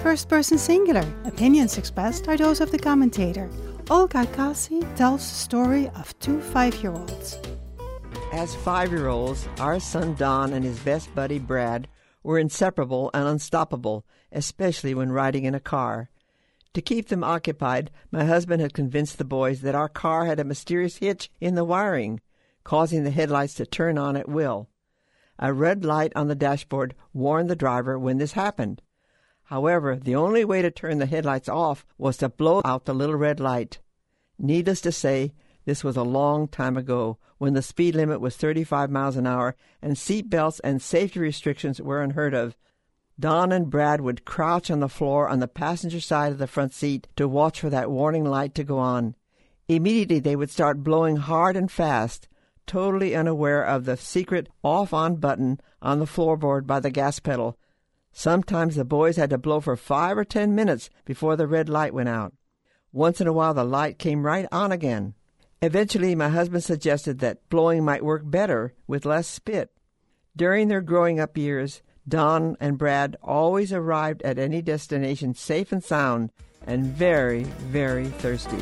First person singular. Opinions expressed are those of the commentator. Olga Kasi tells the story of two 5-year-olds. As 5-year-olds, our son Don and his best buddy Brad were inseparable and unstoppable, especially when riding in a car. To keep them occupied, my husband had convinced the boys that our car had a mysterious hitch in the wiring, causing the headlights to turn on at will. A red light on the dashboard warned the driver when this happened. However, the only way to turn the headlights off was to blow out the little red light. Needless to say, this was a long time ago, when the speed limit was 35 miles an hour and seat belts and safety restrictions were unheard of. Don and Brad would crouch on the floor on the passenger side of the front seat to watch for that warning light to go on. Immediately they would start blowing hard and fast, totally unaware of the secret off-on button on the floorboard by the gas pedal. Sometimes the boys had to blow for 5 or 10 minutes before the red light went out. Once in a while the light came right on again. Eventually my husband suggested that blowing might work better with less spit. During their growing up years, Don and Brad always arrived at any destination safe and sound and very, very thirsty.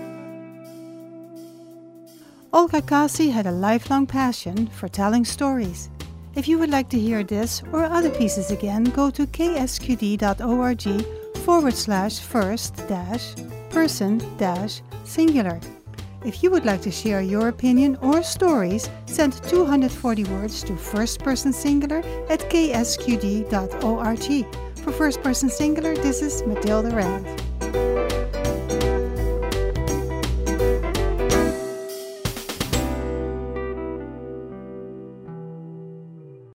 Olga Kasi had a lifelong passion for telling stories. If you would like to hear this or other pieces again, go to ksqd.org/first-person-singular. If you would like to share your opinion or stories, send 240 words to firstpersonsingular@ksqd.org. For First Person Singular, this is Mathilde Rand.